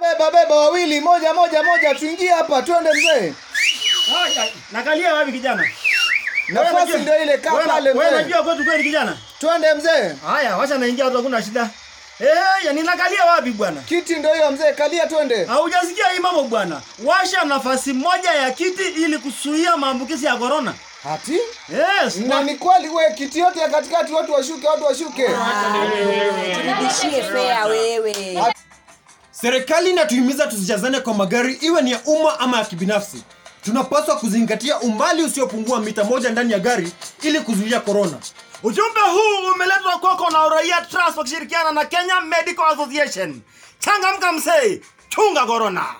Beba wawili, moja tuingie hapa, twende mzee. Nakalia wapi kijana? Nafasi ndio ile pale mzee. Wewe unajua kwetu kweli kijana? Twende mzee. Haya, wacha naingia watu hakuna shida. Ya ninakalia wapi bwana? Kiti ndio hiyo mzee, kalia twende. Haujasikia hii mambo bwana. Washa nafasi moja ya kiti ili kuzuia maambukizi ya corona. Hati? Yes. Na ni kweli wewe, kiti yote ya katikati watu washuke. Tunibishie fea wewe. Serikali inatuhimiza tusijazane kwa magari, iwe ni ya umma ama ya kibinafsi. Tunapaswa kuzingatia umbali usiopungua mita 1 ndani ya gari ili kuzuia corona. Ujumbe huu umeletwa kwako na Uraia Trust wakishirikiana na Kenya Medical Association. Changamka msee, chunga corona.